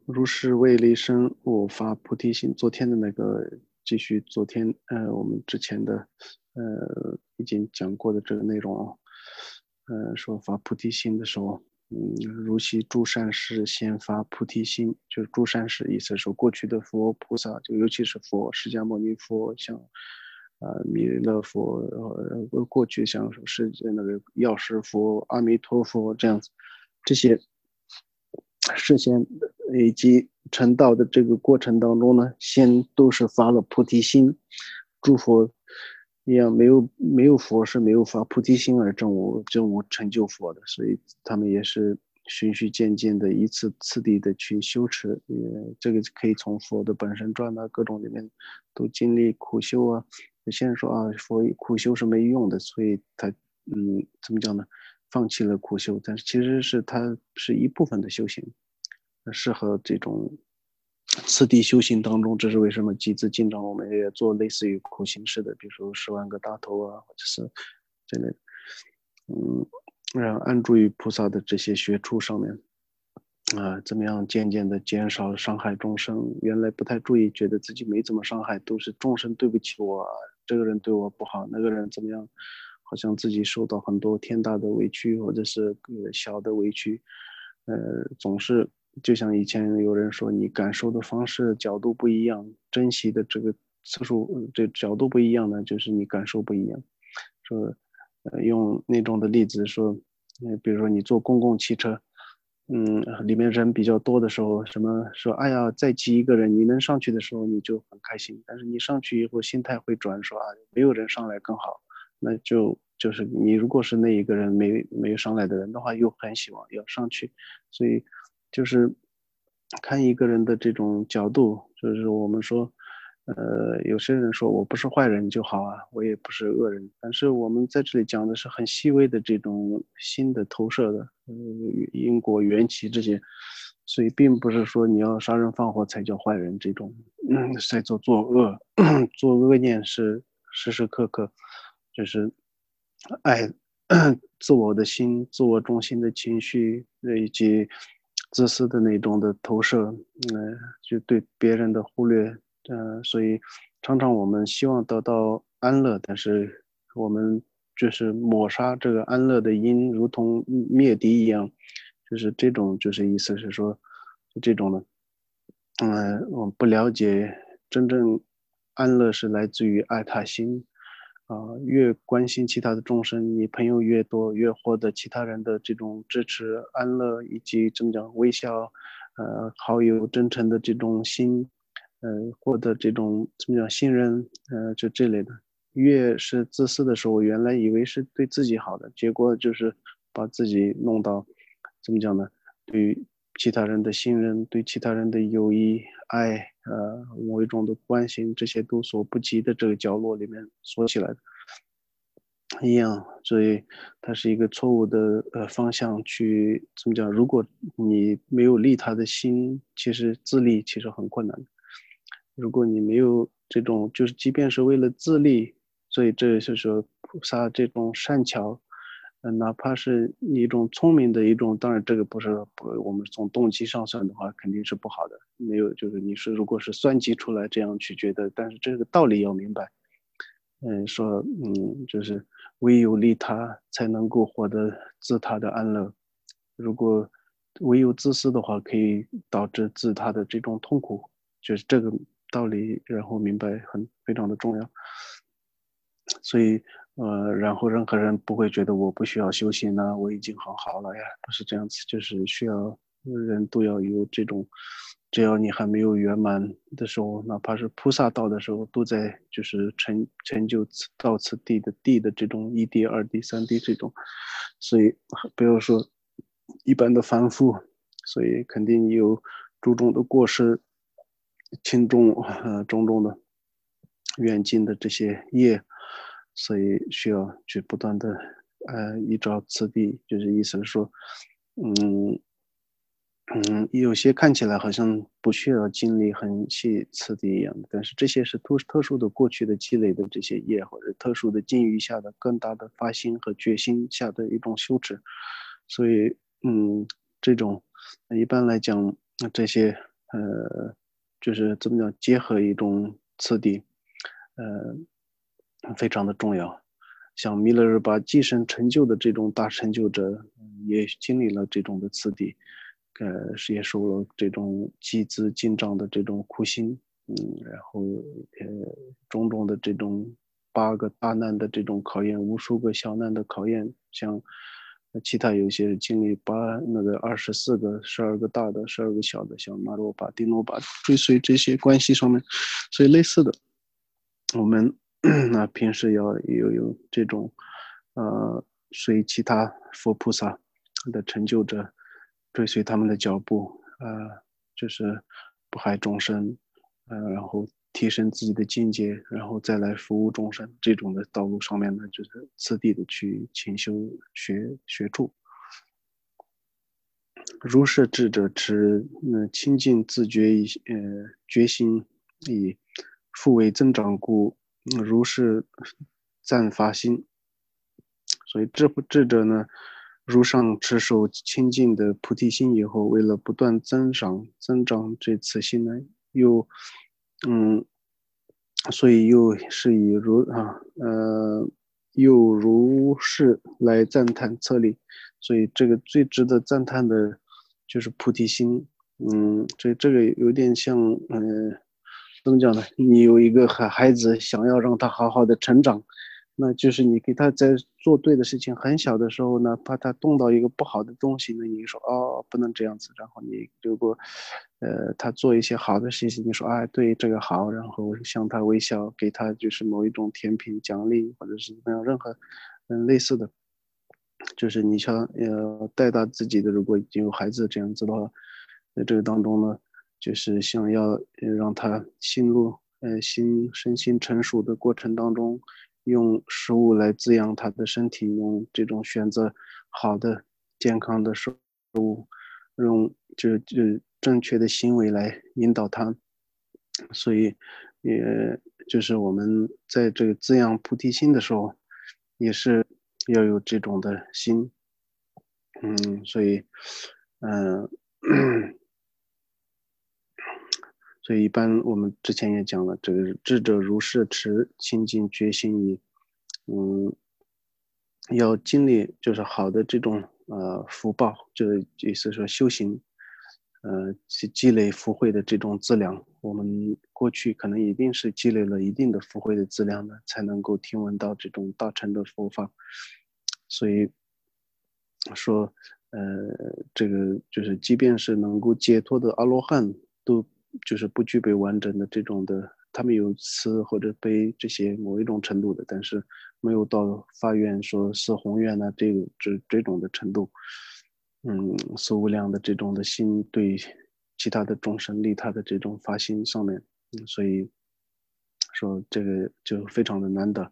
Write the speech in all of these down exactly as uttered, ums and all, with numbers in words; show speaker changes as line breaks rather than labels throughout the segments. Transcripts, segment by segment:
如是为离生，我发菩提心。昨天的那个继续，昨天呃我们之前的呃已经讲过的这个内容啊，呃说发菩提心的时候，嗯，如昔诸善士先发菩提心，就是诸善士意思说过去的佛菩萨，就尤其是佛释迦牟尼佛，像啊弥勒佛，呃过去像是那个药师佛、阿弥陀佛这样子，这些事先以及成道的这个过程当中呢，先都是发了菩提心，诸佛一样，没有没有佛是没有发菩提心而证悟证悟成就佛的，所以他们也是循序渐进的，依次次第的去修持。也这个可以从佛的本身传啊各种里面都经历苦修啊。有些人说啊，佛苦修是没用的，所以他嗯怎么讲呢？放弃了苦修，但是其实是它是一部分的修行，适合这种次第修行当中。这是为什么几字经常我们也做类似于苦行式的，比如说十万个大头啊，或者是这类的，嗯，然后安住于菩萨的这些学处上面。啊、呃怎么样渐渐的减少伤害众生？原来不太注意，觉得自己没怎么伤害，都是众生对不起我，这个人对我不好，那个人怎么样？好像自己受到很多天大的委屈，或者是小的委屈，呃，总是就像以前有人说，你感受的方式角度不一样，珍惜的这个次数这角度不一样呢，就是你感受不一样。说，呃，用那种的例子说，呃，比如说你坐公共汽车，嗯，里面人比较多的时候，什么说，哎呀，再挤一个人，你能上去的时候，你就很开心。但是你上去以后，心态会转，说啊，没有人上来更好。那就就是你如果是那一个人没没有上来的人的话，又很希望要上去，所以就是看一个人的这种角度，就是我们说，呃，有些人说我不是坏人就好啊，我也不是恶人，但是我们在这里讲的是很细微的这种新的投射的，呃，因果缘起这些，所以并不是说你要杀人放火才叫坏人这种，嗯，在做作恶，做恶念是时时刻刻就是爱自我的心、自我中心的情绪，以及自私的那种的投射，嗯、呃，就对别人的忽略，嗯、呃，所以常常我们希望得到安乐，但是我们就是抹杀这个安乐的因，如同灭敌一样，就是这种，就是意思是说，这种的，嗯、呃，我们不了解真正安乐是来自于爱他心。啊、呃越关心其他的众生，你朋友越多，越获得其他人的这种支持、安乐以及怎么讲微笑，呃，好友真诚的这种心，呃，获得这种怎么讲信任，呃，就这类的。越是自私的时候，原来以为是对自己好的，结果就是把自己弄到怎么讲呢？对于其他人的信任，对其他人的友谊、爱，呃，某一种的关心，这些都所不及的这个角落里面锁起来的。一样，所以它是一个错误的呃方向去怎么讲？如果你没有利他的心，其实自利其实很困难的。如果你没有这种，就是即便是为了自利，所以这就是说菩萨这种善巧，呃，哪怕是一种聪明的一种，当然这个不是不，我们从动机上算的话，肯定是不好的。没有，就是你是如果是算计出来这样去觉得，但是这个道理要明白。嗯，说嗯，就是唯有利他才能够获得自他的安乐。如果唯有自私的话，可以导致自他的这种痛苦。就是这个道理，然后明白很非常的重要。所以呃，然后任何人不会觉得我不需要修行呢、我已经很好了呀，不是这样子，就是需要人都要有这种，只要你还没有圆满的时候，哪怕是菩萨道的时候，都在就是成成就此到此地的地的这种一地、二地、三地这种，所以不要说一般的凡夫，所以肯定有诸种的过失，轻重呃种种的远近的这些业，所以需要去不断的呃依照此地，就是意思是说，嗯嗯，有些看起来好像不需要经历很细次第一样的，但是这些是特特殊的过去的积累的这些业，或者特殊的境遇下的更大的发心和决心下的一种修持，所以嗯，这种一般来讲，这些呃，就是怎么讲，结合一种次第，呃，非常的重要。像弥勒日巴寄生成就的这种大成就者，也经历了这种的次第，呃，是也受了这种积资进账的这种苦心，嗯，然后呃，种种的这种八个大难的这种考验，无数个小难的考验，像其他有一些经历八那个二十四个、十二个大的、十二个小的，像马罗巴、丁罗巴追随这些关系上面，所以类似的，我们那平时要有有这种呃，随其他佛菩萨的成就者，追随他们的脚步，呃，就是不害众生，呃，然后提升自己的境界，然后再来服务众生，这种的道路上面呢，就是次第的去勤修学学处。如是智者持，嗯，清净自觉以呃决心以复为增长故，嗯如是暂发心。所以智不智者呢，如上持守清净的菩提心以后，为了不断增长增长这次心呢，又嗯，所以又是以如啊呃，又如是来赞叹策力。所以这个最值得赞叹的就是菩提心。嗯，所以这个有点像，嗯、呃，怎么讲呢？你有一个孩孩子，想要让他好好的成长，那就是你给他在做对的事情，很小的时候呢，怕他动到一个不好的东西呢，你说哦，不能这样子。然后你如果，呃，他做一些好的事情，你说哎，对这个好，然后向他微笑，给他就是某一种甜品奖励，或者是怎么样，任何嗯类似的。就是你像呃带大自己的，如果已经有孩子这样子的话，在这个当中呢，就是想要呃让他心路呃心身心成熟的过程当中，用食物来滋养他的身体，用这种选择好的健康的食物，用就就正确的行为来引导他。所以也就是我们在这个滋养菩提心的时候，也是要有这种的心。嗯，所以，嗯、呃，所以一般我们之前也讲了，这个智者如是持清净决心以，嗯，要经历就是好的这种呃福报，就是意思说修行，呃积积累福慧的这种资粮。我们过去可能一定是积累了一定的福慧的资粮的，才能够听闻到这种大乘的佛法。所以说，呃，这个就是即便是能够解脱的阿罗汉，都就是不具备完整的这种的，他们有慈或者悲这些某一种程度的，但是没有到发愿说四宏愿呢这个这这种的程度。嗯，四无量的这种的心对其他的众生利他的这种发心上面，嗯，所以说这个就非常的难得。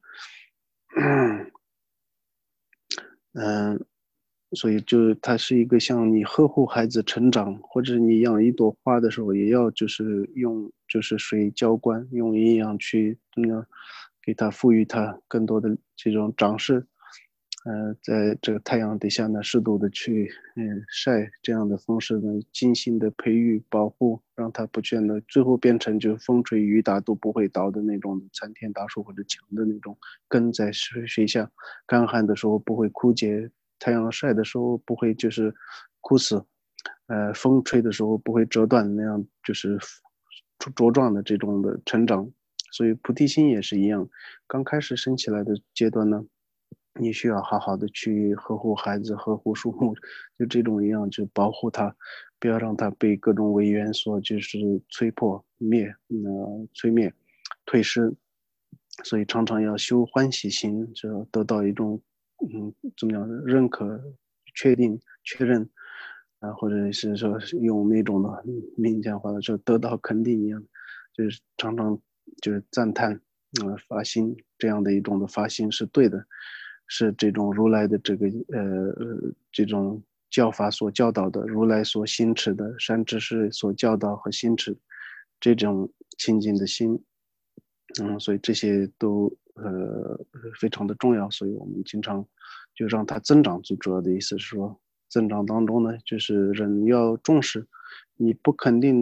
嗯，所以就它是一个像你呵护孩子成长，或者你养一朵花的时候，也要就是用就是水浇灌，用营养去那个给它赋予它更多的这种长势。呃，在这个太阳底下呢，适度的去嗯晒，这样的方式呢，精心的培育保护，让它不见得最后变成就风吹雨打都不会倒的那种参天大树或者强的那种根在水水下，干旱的时候不会枯竭，太阳晒的时候不会就是枯死，呃，风吹的时候不会折断，那样就是茁壮的这种的成长。所以菩提心也是一样，刚开始升起来的阶段呢，你需要好好的去呵护孩子、呵护树木，就这种一样，就保护它，不要让它被各种违缘所就是摧破灭，呃，摧灭、退失。所以常常要修欢喜心，就得到一种嗯怎么样的认可、确定、确认啊，或者是说用那种的民间话说得到肯定一样，就是常常就是赞叹啊、呃、发心这样的一种的发心是对的，是这种如来的这个呃这种教法所教导的，如来所行持的善知识所教导和行持这种清净的心。嗯，所以这些都呃非常的重要，所以我们经常就让它增长。最主要的意思是说，增长当中呢，就是人要重视，你不肯定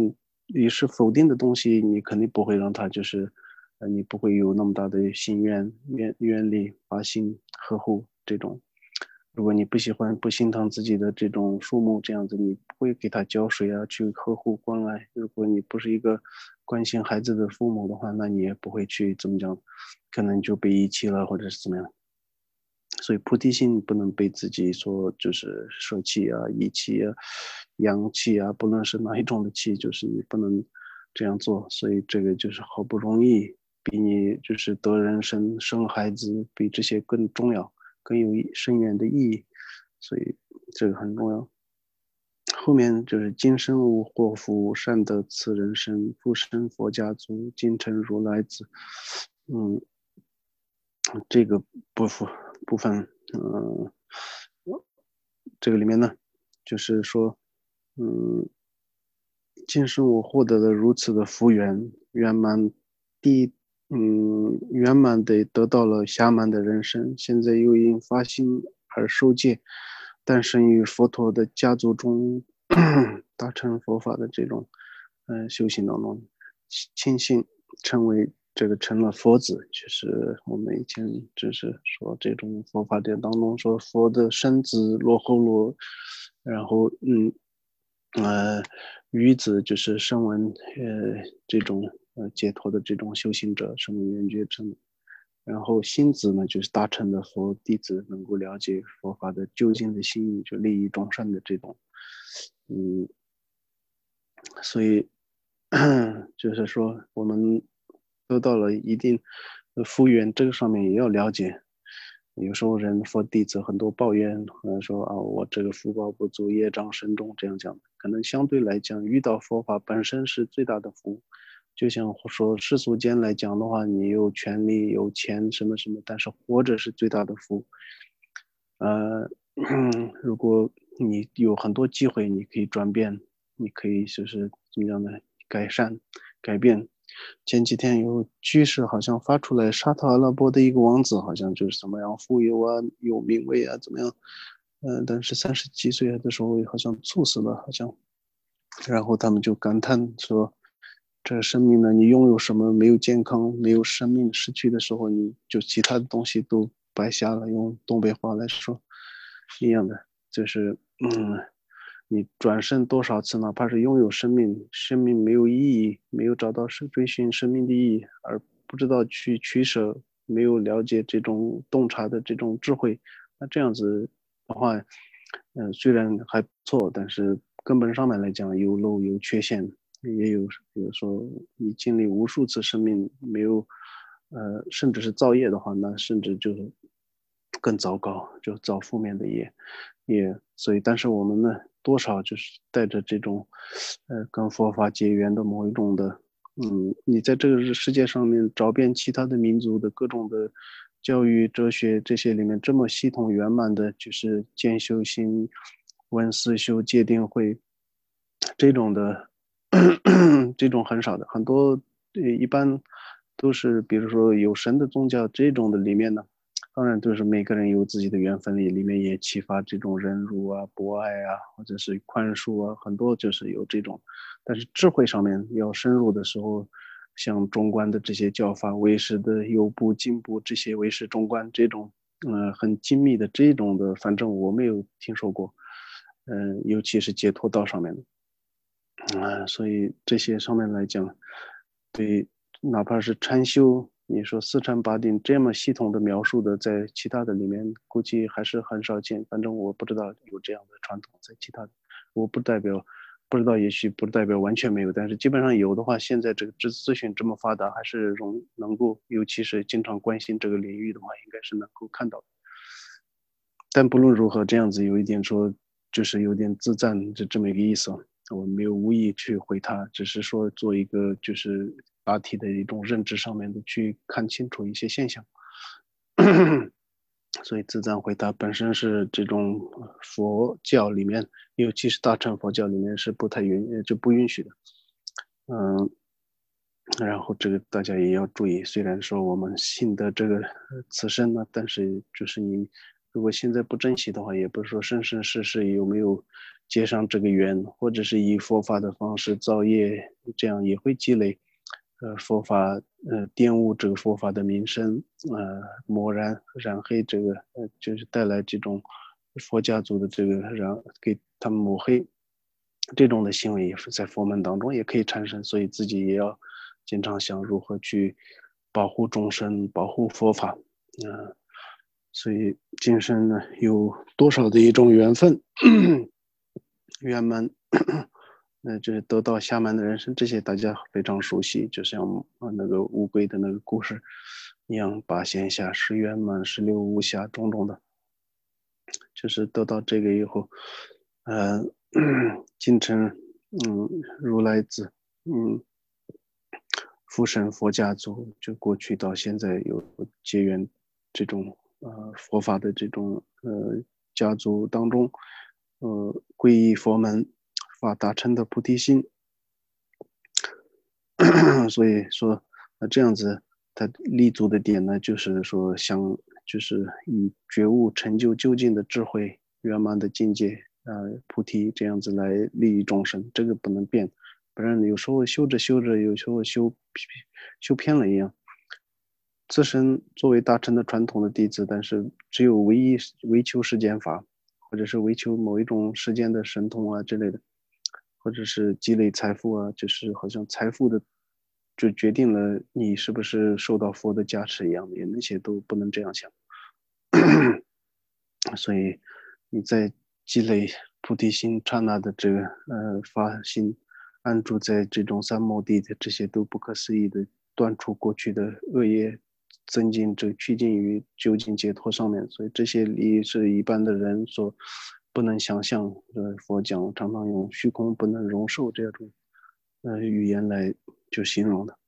你是否定的东西，你肯定不会让他就是，呃，你不会有那么大的心愿愿愿力发心呵护这种。如果你不喜欢不心疼自己的这种树木，这样子你不会给它浇水啊，去呵护关爱。如果你不是一个关心孩子的父母的话，那你也不会去怎么讲，可能就被遗弃了或者是怎么样。所以菩提心不能被自己说就是舍弃啊、遗弃啊、扬弃啊，不论是哪一种的弃，就是你不能这样做。所以这个就是好不容易比你就是得人生、生孩子比这些更重要、更有深远的意义。所以这个很重要。后面就是今生无祸福，善得此人身，复生佛家族，今成如来子。嗯，这个部分部分，嗯、呃，这个里面呢，就是说，嗯，今生我获得了如此的福缘，圆满第嗯圆满的得到了暇满的人生，现在又因发心而受戒，诞生于佛陀的家族中，达成佛法的这种嗯、呃、修行当中，庆幸成为这个成了佛子，就是我们以前只是说这种佛法典当中说佛的身子罗喉罗，然后嗯呃鱼子就是声闻呃这种呃解脱的这种修行者，声闻缘觉称。然后心子呢，就是大乘的佛弟子，能够了解佛法的究竟的心意，就利益众生的这种，嗯，所以就是说，我们得到了一定的福缘，这个上面也要了解。有时候人佛弟子很多抱怨，呃，说啊，我这个福报不足，业障深重，这样讲，可能相对来讲，遇到佛法本身是最大的福。就像说世俗间来讲的话，你有权利、有钱什么什么，但是活着是最大的福。呃，如果你有很多机会，你可以转变，你可以就是怎么样呢？改善、改变。前几天有居士好像发出来，沙特阿拉伯的一个王子，好像就是怎么样富有啊、有名位啊，怎么样？嗯、呃，但是三十几岁的时候好像猝死了，好像。然后他们就感叹说：“这个生命呢，你拥有什么？没有健康，没有生命，失去的时候，你就其他的东西都白瞎了。用东北话来说，一样的，就是嗯，你转身多少次，哪怕是拥有生命，生命没有意义，没有找到是追寻生命的意义，而不知道去取舍，没有了解这种洞察的这种智慧，那这样子的话，嗯、呃，虽然还不错，但是根本上面来讲有漏有缺陷，也有比如说你经历无数次生命没有，呃，甚至是造业的话，那甚至就更糟糕，就造负面的业，也所以，但是我们呢，多少就是带着这种，呃，跟佛法结缘的某一种的，嗯，你在这个世界上面找遍其他的民族的各种的教育、哲学这些里面，这么系统圆满的，就是兼修心、闻思修、戒定慧这种的，这种很少的，很多呃一般都是比如说有神的宗教这种的里面呢。当然，就是每个人有自己的缘分里，里面也启发这种忍辱啊、博爱啊，或者是宽恕啊，很多就是有这种。但是智慧上面要深入的时候，像中观的这些教法、唯识的有部、进部这些唯识中观这种，嗯、呃，很精密的这种的，反正我没有听说过。嗯、呃，尤其是解脱道上面的。啊，所以这些上面来讲，对，哪怕是禅修，你说四禅八定这么系统的描述的，在其他的里面估计还是很少见。反正我不知道有这样的传统在其他的，我不代表不知道，也许不代表完全没有，但是基本上有的话，现在这个资资讯这么发达，还是容能够，尤其是经常关心这个领域的话，应该是能够看到的。但不论如何，这样子有一点说，就是有点自赞这这么一个意思。我没有无意去回他，只是说做一个就是大体的一种认知上面的去看清楚一些现象。所以自赞回答本身是这种佛教里面，尤其是大乘佛教里面是不太允就不允许的。嗯，然后这个大家也要注意，虽然说我们信的这个此生呢，但是就是你如果现在不珍惜的话，也不是说生生世世有没有结上这个缘，或者是以佛法的方式造业，这样也会积累，呃，佛法呃玷污这个佛法的名声，呃，抹染染黑这个，呃，就是带来这种佛家族的这个让给他们抹黑，这种的行为也是在佛门当中也可以产生，所以自己也要经常想如何去保护众生，保护佛法，呃，所以今生呢有多少的一种缘分。圆满，那就是得到下满的人生，这些大家非常熟悉，就像啊那个乌龟的那个故事一样，八仙下施圆满，十六无暇种种的，就是得到这个以后，呃，进城，嗯，如来子，嗯，附身佛家族，就过去到现在有结缘这种呃佛法的这种呃家族当中，呃皈依佛门，发大乘的菩提心，所以说那这样子他立足的点呢，就是说想就是以觉悟成就究竟的智慧圆满的境界，呃菩提这样子来利益众生，这个不能变。不然有时候修着修着，有时候修修偏了一样。自身作为大乘的传统的弟子，但是只有唯一唯求世间法，或者是唯求某一种世间的神通啊之类的，或者是积累财富啊，就是好像财富的就决定了你是不是受到佛的加持一样的，那些都不能这样想。所以你在积累菩提心刹那的这个呃发心，安住在这种三摩地的这些都不可思议的断除过去的恶业，增进这趋近于究竟解脱上面，所以这些理是一般的人所不能想象。呃，佛讲常常用虚空不能容受这种呃语言来就形容的。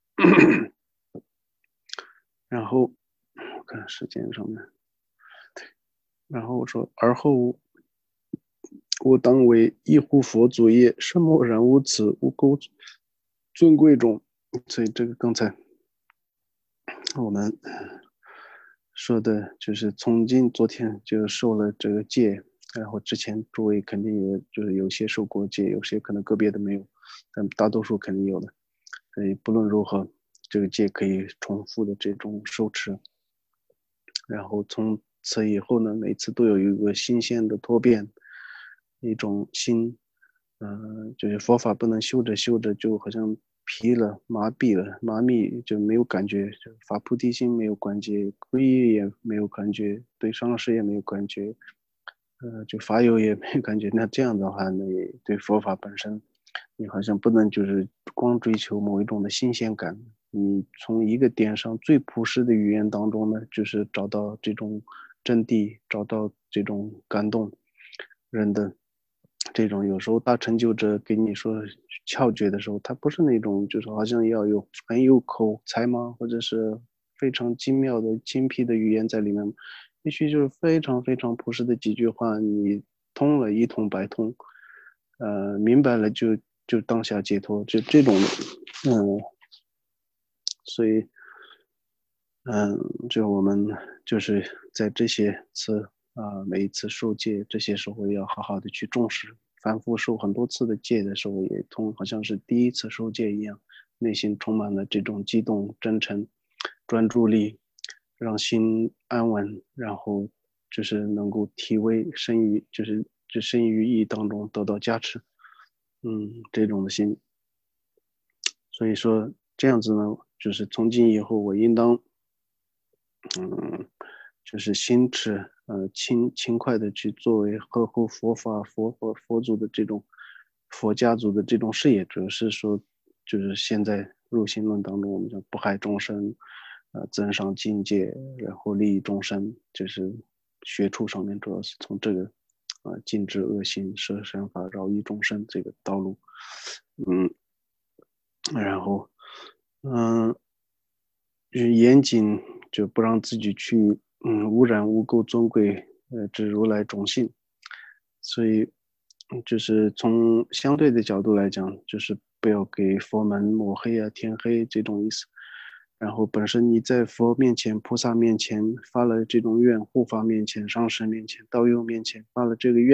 然后我看时间上面。然后我说，而后我当为一护佛祖业，甚莫然无此无垢尊贵中。所以这个刚才我们说的就是从今昨天就受了这个戒，然后之前诸位肯定也就是有些受过戒，有些可能个别的没有，但大多数肯定有的。所以不论如何，这个戒可以重复的这种受持。然后从此以后呢，每次都有一个新鲜的脱变，一种新，呃，就是佛法不能修着修着就好像疲了、麻痹了、麻痹就没有感觉，就发菩提心没有感觉，皈依也没有感觉，对上师也没有感觉，呃，就法友也没有感觉。那这样的话，那也对佛法本身，你好像不能就是光追求某一种的新鲜感。你从一个点上最朴实的语言当中呢，就是找到这种真谛，找到这种感动人的这种。有时候大成就者给你说窍诀的时候，他不是那种就是好像要有很有口才吗，或者是非常精妙的精辟的语言在里面，也许就是非常非常朴实的几句话，你通了一通百通，呃，明白了就就当下解脱，就这种，嗯。所以，嗯，就我们就是在这些次啊、呃每一次受戒这些时候，要好好的去重视。反复受很多次的戒的时候，也同好像是第一次受戒一样，内心充满了这种激动、真诚、专注力，让心安稳，然后就是能够体味生于就是就生于意当中得到加持。嗯，这种的心。所以说这样子呢，就是从今以后，我应当，嗯，就是心持，呃，轻轻快的去作为呵护佛法、佛佛佛祖的这种佛家族的这种事业，主要是说，就是现在入心论当中，我们讲不害众生，呃，增上境界，然后利益众生，就是学处上面主要是从这个，啊、呃，禁止恶行、舍身法、饶益众生这个道路，嗯。然后，嗯，就是严谨，就不让自己去，嗯，污染污垢尊贵，呃，之如来种性。所以，就是从相对的角度来讲，就是不要给佛门抹黑啊、添黑这种意思。然后，本身你在佛面前、菩萨面前发了这种愿，护法面前、上师面前、道友面前发了这个愿，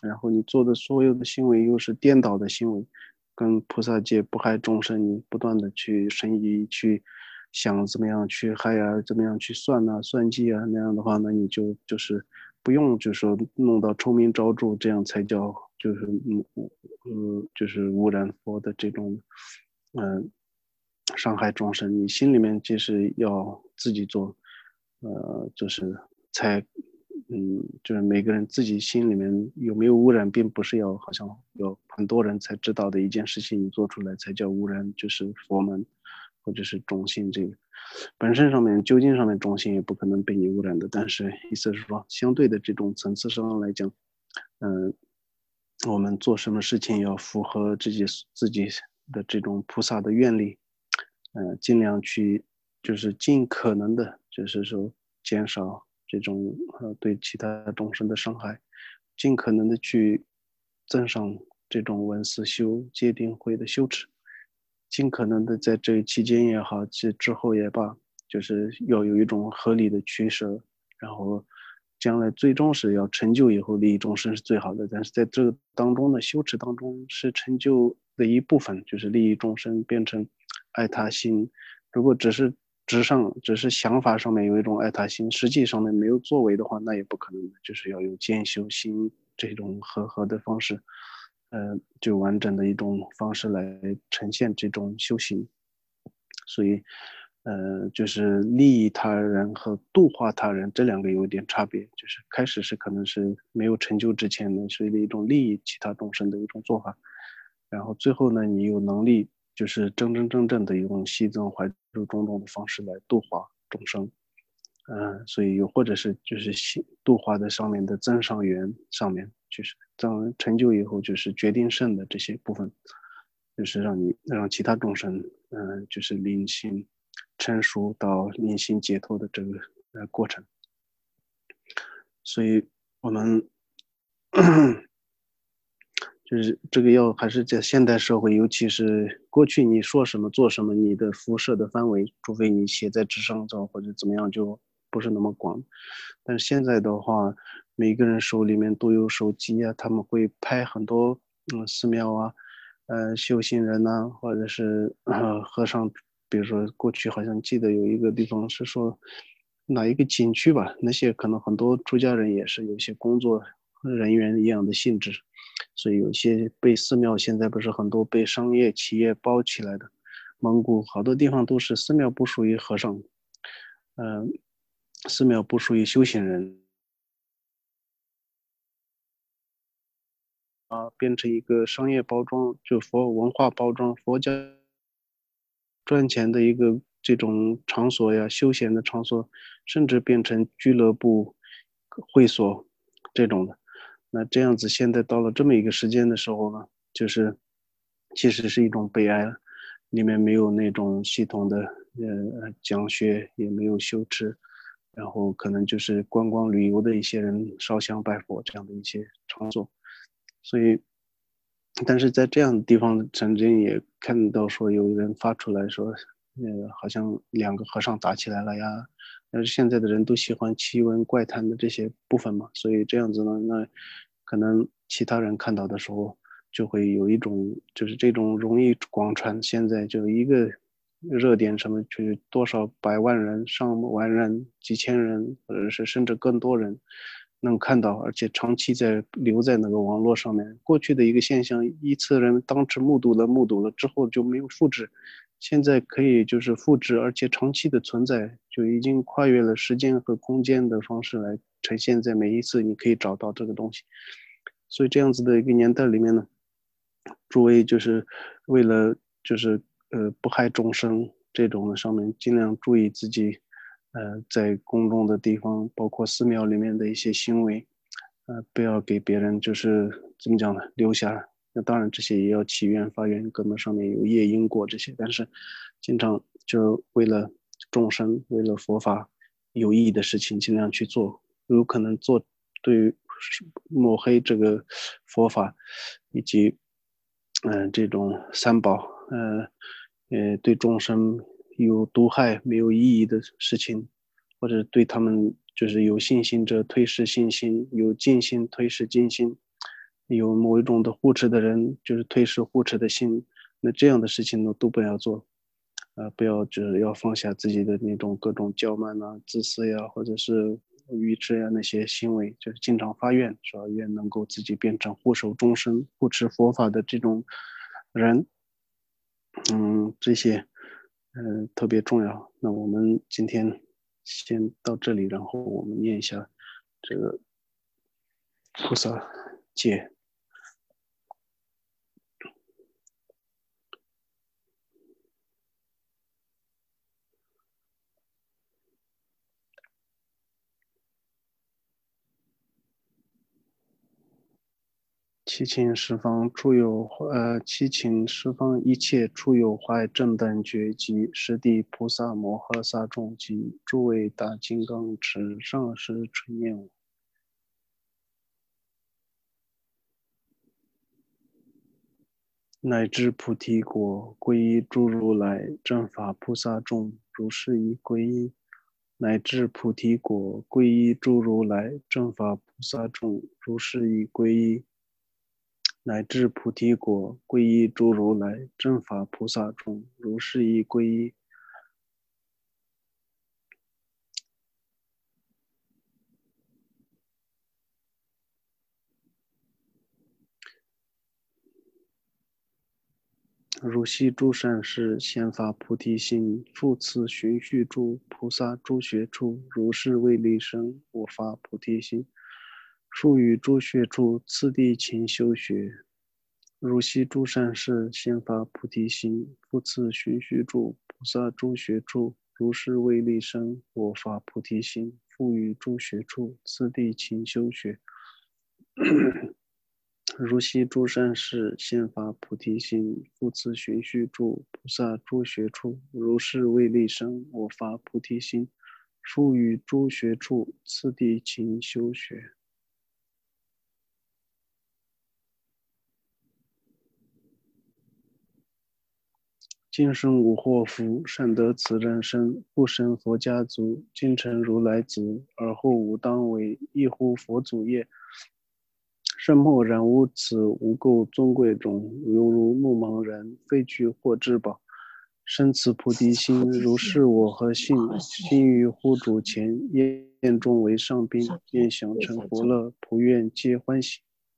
然后你做的所有的行为又是颠倒的行为，跟菩萨戒不害众生，你不断的去生疑，去想怎么样去害啊，怎么样去算啊、算计啊，那样的话呢，你就就是不用就是说弄到臭名昭著，这样才叫就是嗯嗯就是污染佛的这种嗯、呃伤害众生。你心里面就是要自己做，呃，就是才嗯，就是每个人自己心里面有没有污染，并不是要好像有很多人才知道的一件事情，你做出来才叫污染，就是佛门或者是中心这个本身上面究竟上面中心也不可能被你污染的，但是意思是说，相对的这种层次上来讲，嗯、呃，我们做什么事情要符合自己自己的这种菩萨的愿力，呃，尽量去就是尽可能的，就是说减少这种呃对其他众生的伤害，尽可能的去增上这种闻思修戒定慧的修持，尽可能的在这期间也好，这之后也罢，就是要有一种合理的取舍，然后将来最终是要成就以后利益众生是最好的，但是在这个当中的修持当中是成就的一部分，就是利益众生变成爱他心。如果只是纸上只是想法上面有一种爱他心，实际上面没有作为的话，那也不可能的，就是要有兼修心这种和合的方式，呃，就完整的一种方式来呈现这种修行。所以，呃，就是利益他人和度化他人这两个有点差别。就是开始是可能是没有成就之前呢，是一种利益其他众生的一种做法，然后最后呢，你有能力就是真真正正的用惜增怀柔种种的方式来度化众生。嗯、呃，所以又或者是就是度化的上面的增上缘上面，就是当成就以后就是决定胜的这些部分，就是让你让其他众生，嗯、呃，就是灵性成熟到灵性解脱的这个呃过程。所以我们就是这个要还是在现代社会，尤其是过去你说什么做什么，你的辐射的范围，除非你写在纸上照或者怎么样，就不是那么广。但是现在的话，每个人手里面都有手机啊，他们会拍很多嗯寺庙啊，呃修行人呐、啊，或者是呃和尚，比如说过去好像记得有一个地方是说哪一个景区吧，那些可能很多出家人也是有一些工作人员一样的性质。所以有些被寺庙现在不是很多被商业企业包起来的，蒙古好多地方都是寺庙不属于和尚，嗯、呃，寺庙不属于修行人啊，变成一个商业包装，就佛文化包装，佛教赚钱的一个这种场所呀，休闲的场所，甚至变成俱乐部、会所这种的。那这样子，现在到了这么一个时间的时候呢，就是其实是一种悲哀了，里面没有那种系统的呃讲学，也没有修持，然后可能就是观光旅游的一些人烧香拜佛这样的一些场所，所以。但是在这样的地方，曾经也看到说有人发出来说，呃，好像两个和尚打起来了呀。但是现在的人都喜欢奇闻怪谈的这些部分嘛，所以这样子呢，那可能其他人看到的时候，就会有一种就是这种容易广传。现在就一个热点什么，就是多少百万人、上万人、几千人，或者是甚至更多人。能看到，而且长期在留在那个网络上面。过去的一个现象，一次人当时目睹了，目睹了之后就没有复制，现在可以就是复制，而且长期的存在，就已经跨越了时间和空间的方式来呈现在每一次你可以找到这个东西。所以这样子的一个年代里面呢，诸位就是为了就是呃不害众生这种的上面，尽量注意自己。呃，在公众的地方，包括寺庙里面的一些行为，呃，不要给别人就是怎么讲呢，留下。那当然，这些也要祈愿发愿，根本上面有业因果这些，但是经常就为了众生，为了佛法有意义的事情，尽量去做。有可能做对于抹黑这个佛法，以及嗯、呃、这种三宝，呃呃对众生有毒害、没有意义的事情，或者对他们就是有信心者推失信心，有尽心推失尽心， 有某一种的护持的人，就是推示护持的心，那这样的事情呢都不要做，呃，不要就是要放下自己的那种各种骄慢呐、自私呀，或者是愚痴呀那些行为，就是经常发愿，说愿能够自己变成护守众生、护持佛法的这种人，嗯，这些，嗯、特别重要。那我们今天先到这里，然后我们念一下这个菩萨戒。七请十方诸有呃，七请十方一切诸有坏正等觉及十地菩萨摩诃萨众及诸位大金刚持上师垂念我，乃至菩提果，皈依诸如来正法菩萨众，如是一皈依。乃至菩提果，皈依诸如来正法菩萨众，如是一皈依。乃至菩提果，皈依诸如来正法菩萨众，如是一皈依。如昔诸善士先发菩提心，复次循序诸菩萨诸学处，如是为利生，我发菩提心，复于诸学处，次第勤修学。如昔诸善士先发菩提心，复次循序诸菩萨诸学处，如是为利生，我发菩提心，复于诸学处，次第勤修学。如昔诸善士先发菩提心，复次循序诸菩萨诸学处，如是为利生，我发菩提心，复于诸学处，次第勤修学。今生无祸福，善得此人身，不生佛家族，今成如来子，而后吾当为一乎佛祖业。圣莫然无此无垢尊贵种，犹如目盲人废去或至宝，生此菩提心，如是我何信？心于护主前，愿众为上宾，愿享成佛乐，普愿皆欢喜。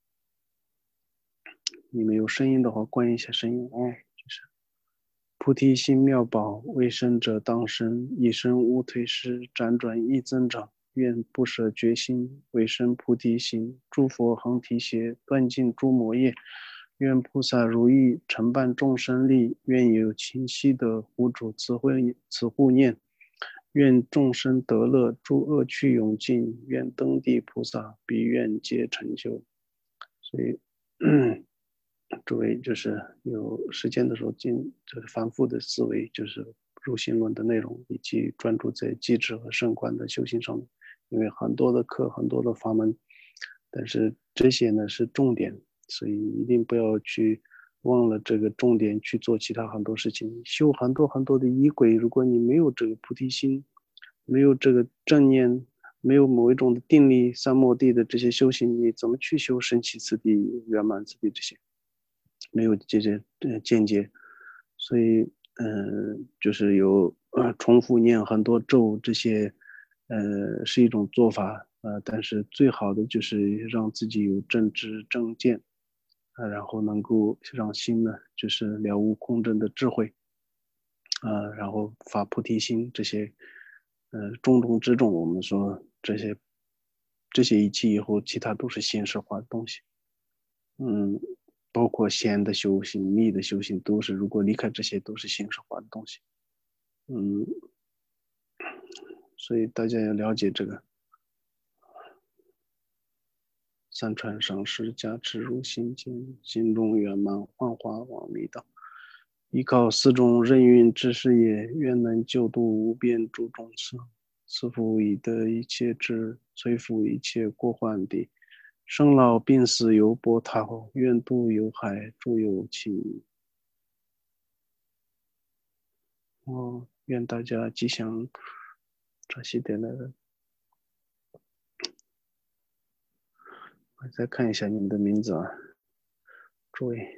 你们有声音的话，关一下声音哦。就是菩提心妙宝，为生者当生，一生无退失，辗转益增长。愿不舍决心，为生菩提心，诸佛恒提携，断尽诸魔业。愿菩萨如意，承办众生利。愿有清晰的护主慈慧慈护念。愿众生得乐，诸恶趣永尽。愿登地菩萨，彼愿皆成就。所以，诸位就是有时间的时候，进就是反复的思维，就是入心论的内容，以及专注在机制和圣观的修行上面。因为很多的课，很多的法门，但是这些呢是重点，所以一定不要去忘了这个重点去做其他很多事情。修很多很多的仪轨，如果你没有这个菩提心，没有这个正念，没有某一种的定力、三摩地的这些修行，你怎么去修神奇次第、圆满次第这些？没有这些呃见解，所以嗯、呃，就是有呃重复念很多咒这些，呃是一种做法，呃，但是最好的就是让自己有正知正见，啊、呃，然后能够让心呢就是了悟空正的智慧，啊、呃，然后发菩提心这些，呃，重中之重，我们说这些这些一起以后，其他都是现实化的东西。嗯，包括仙的修行、密的修行，都是如果离开这些，都是形式化的东西。嗯，所以大家要了解这个三传上师加持入心间，心中圆满幻化往弥道。依靠四种任运之事业，愿能救度无边诸众生。赐福以得一切智，摧伏一切过患地。生老病死犹波涛，愿度有海诸有情。哦，愿大家吉祥，扎西德勒我再看一下你们的名字啊，诸位。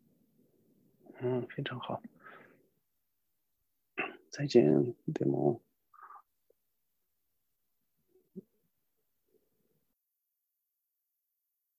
嗯，非常好。再见，对吗？